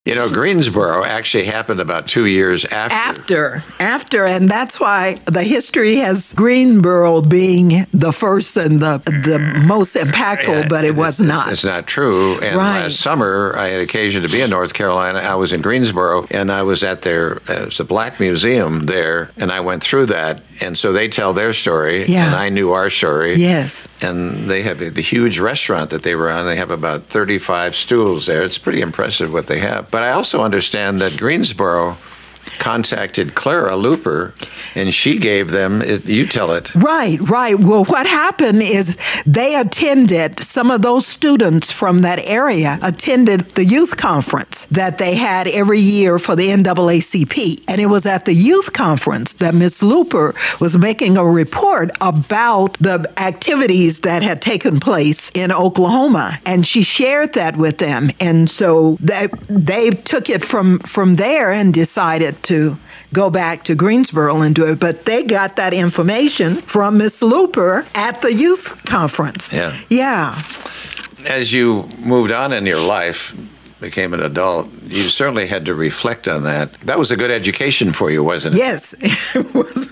Greensboro actually happened about 2 years after. And that's why the history has Greensboro being the first and the most impactful, but it was not. It's not true. And last summer, I had occasion to be in North Carolina. I was in Greensboro, and I was at it's a Black museum there, and I went through that. And so they tell their story, and I knew our story. Yes. And they have the huge restaurant that they were on. They have about 35 stools there. It's pretty impressive what they have. But I also understand that Greensboro contacted Clara Luper, and she gave them, you tell it. Right. Well, what happened is some of those students from that area attended the youth conference that they had every year for the NAACP. And it was at the youth conference that Miss Luper was making a report about the activities that had taken place in Oklahoma. And she shared that with them. And so they took it from there and decided to go back to Greensboro and do it. But they got that information from Miss Luper at the youth conference. Yeah. As you moved on in your life, became an adult, you certainly had to reflect on that. That was a good education for you, wasn't it? Yes, it was.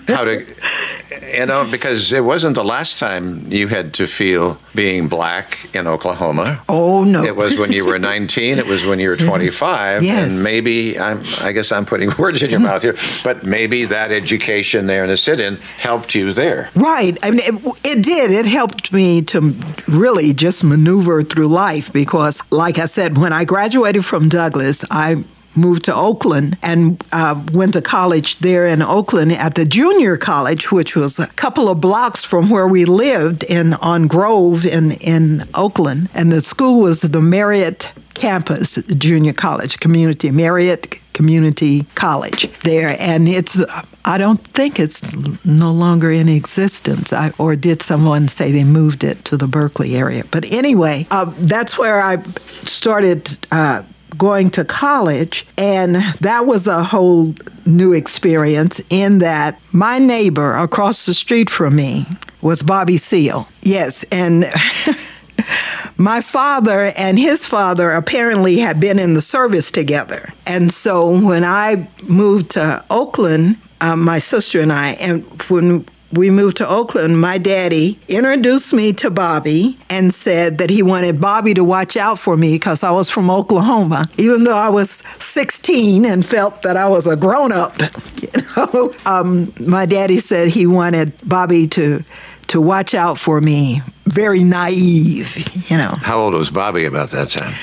Because it wasn't the last time you had to feel being Black in Oklahoma. Oh, no. It was when you were 19. It was when you were 25. Yes. And maybe, I guess I'm putting words in your mouth here, but maybe that education there in the sit-in helped you there. Right. I mean, it did. It helped me to really just maneuver through life because, like I said, when I graduated from Douglas, I moved to Oakland and went to college there in Oakland at the junior college, which was a couple of blocks from where we lived on Grove in Oakland. And the school was the Marriott campus, junior college, Marriott Community College there. And I don't think it's no longer in existence. Or did someone say they moved it to the Berkeley area? But anyway, that's where I started going to college, and that was a whole new experience in that my neighbor across the street from me was Bobby Seale. Yes, and my father and his father apparently had been in the service together. And so when I moved to Oakland, my sister and I, and when we moved to Oakland, my daddy introduced me to Bobby and said that he wanted Bobby to watch out for me because I was from Oklahoma, even though I was 16 and felt that I was a grown-up. My daddy said he wanted Bobby to watch out for me. Very naive, How old was Bobby about that time?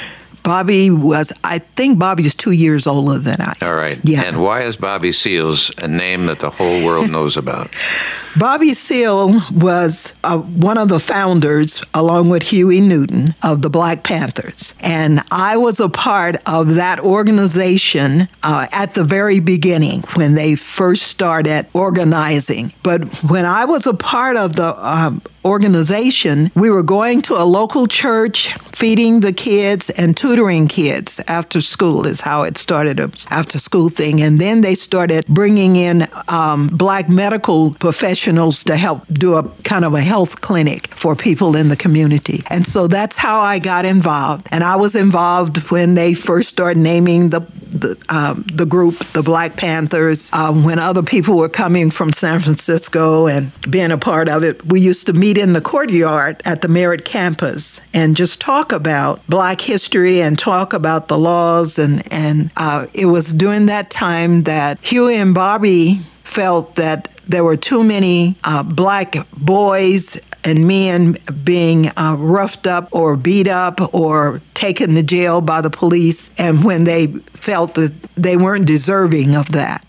I think Bobby's 2 years older than I. All right. Yeah. And why is Bobby Seals a name that the whole world knows about? Bobby Seale was one of the founders, along with Huey Newton, of the Black Panthers. And I was a part of that organization at the very beginning when they first started organizing. But when I was a part of the organization, we were going to a local church, feeding the kids and tutoring kids after school is how it started, an after school thing. And then they started bringing in Black medical professionals to help do a kind of a health clinic for people in the community. And so that's how I got involved. And I was involved when they first started naming the group, the Black Panthers, when other people were coming from San Francisco and being a part of it. We used to meet in the courtyard at the Merritt campus and just talk about Black history and talk about the laws. And it was during that time that Huey and Bobby felt that there were too many Black boys and men being roughed up or beat up or taken to jail by the police, and when they felt that they weren't deserving of that.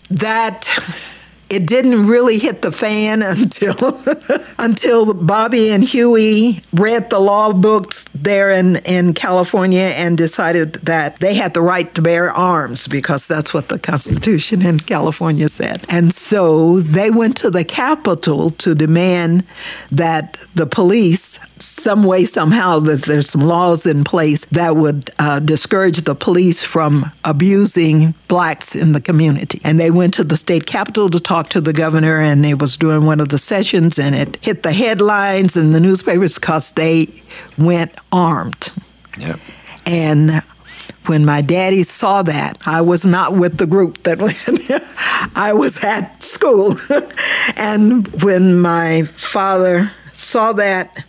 It didn't really hit the fan until Bobby and Huey read the law books there in California and decided that they had the right to bear arms because that's what the Constitution in California said. And so they went to the Capitol to demand that the police, some way, somehow, that there's some laws in place that would discourage the police from abusing Blacks in the community. And they went to the state capitol to talk to the governor, and it was during one of the sessions, and it hit the headlines in the newspapers because they went armed. Yep. And when my daddy saw that, I was not with the group that went. I was at school. And when my father saw that,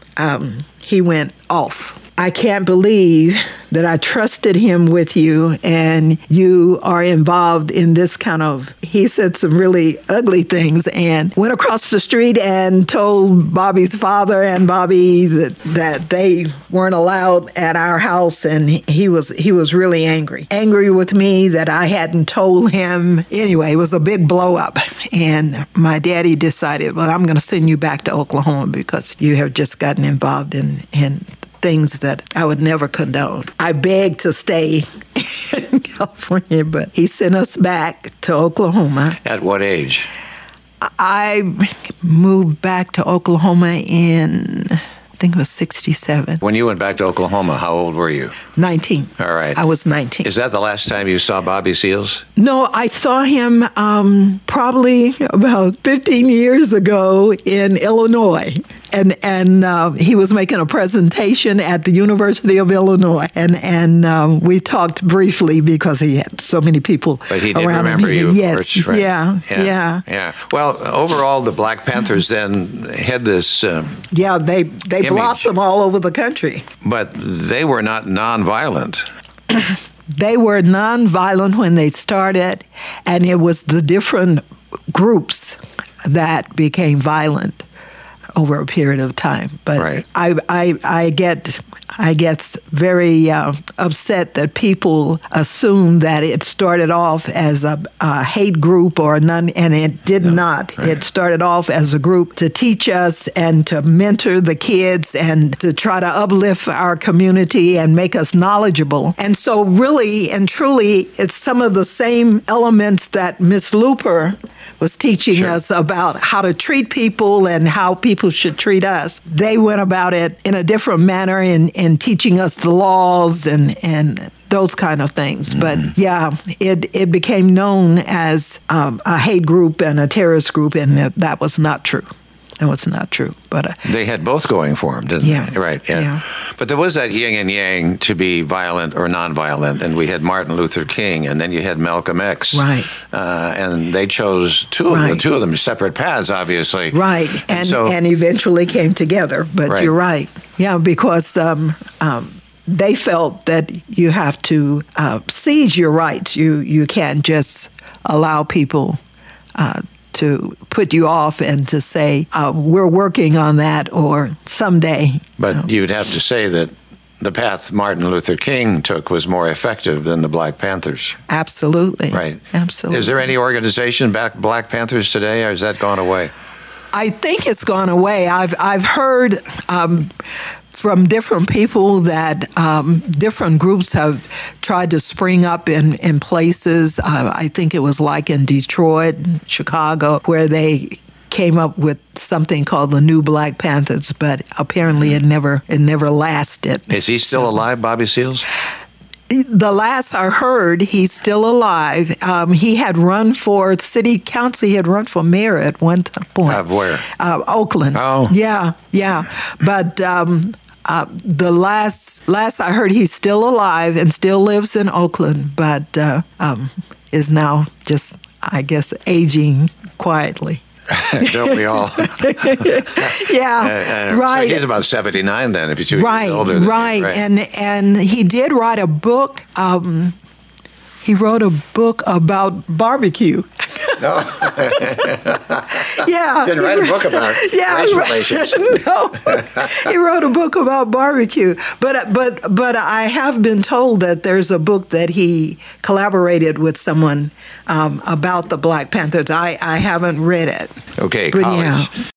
he went off. I can't believe that I trusted him with you, and you are involved in this kind of, he said some really ugly things, and went across the street and told Bobby's father and Bobby that they weren't allowed at our house, and he was really angry with me that I hadn't told him. Anyway, it was a big blow up, and my daddy decided, well, I'm going to send you back to Oklahoma because you have just gotten involved in things that I would never condone. I begged to stay in California, but he sent us back to Oklahoma. At what age? I moved back to Oklahoma in, I think it was 1967. When you went back to Oklahoma, how old were you? 19. All right. I was 19. Is that the last time you saw Bobby Seals? No, I saw him probably about 15 years ago in Illinois. And he was making a presentation at the University of Illinois, and we talked briefly because he had so many people but he did around remember him. you, Yes, of course, right? Yeah. Well, overall, the Black Panthers then had this. They blossomed all over the country. But they were not nonviolent. They were nonviolent when they started, and it was the different groups that became violent over a period of time. But right. I get very upset that people assume that it started off as a hate group or none, and it did not. Right. It started off as a group to teach us and to mentor the kids and to try to uplift our community and make us knowledgeable. And so really and truly, it's some of the same elements that Miss Looper was teaching us about how to treat people and how people should treat us. They went about it in a different manner in teaching us the laws and those kind of things. But yeah, it became known as a hate group and a terrorist group, and that was not true. That was not true. But they had both going for them, didn't they? Right, yeah. But there was that yin and yang to be violent or nonviolent, and we had Martin Luther King, and then you had Malcolm X. Right. And they chose two of them, separate paths, obviously. Right, and eventually came together. But you're right. Yeah, because they felt that you have to seize your rights. You can't just allow people to put you off and to say, we're working on that or someday. But you'd have to say that the path Martin Luther King took was more effective than the Black Panthers. Absolutely. Right. Absolutely. Is there any organization back Black Panthers today, or has that gone away? I think it's gone away. I've heard from different people that different groups have tried to spring up in places. I think it was like in Detroit, Chicago, where they came up with something called the New Black Panthers, but apparently it never lasted. Is he still alive, Bobby Seals? The last I heard, he's still alive. He had run for city council. He had run for mayor at one point. Of where? Oakland. Oh. Yeah. But the last I heard, he's still alive and still lives in Oakland, but is now just, I guess, aging quietly. Don't we all? Yeah, right. So he's about 79 then, if he's 2 years older than you, right? And he did write a book. He wrote a book about barbecue. No. Yeah. Didn't write a book about race relations. No. He wrote a book about barbecue. But I have been told that there's a book that he collaborated with someone about the Black Panthers. I haven't read it. Okay, but colleagues. Yeah.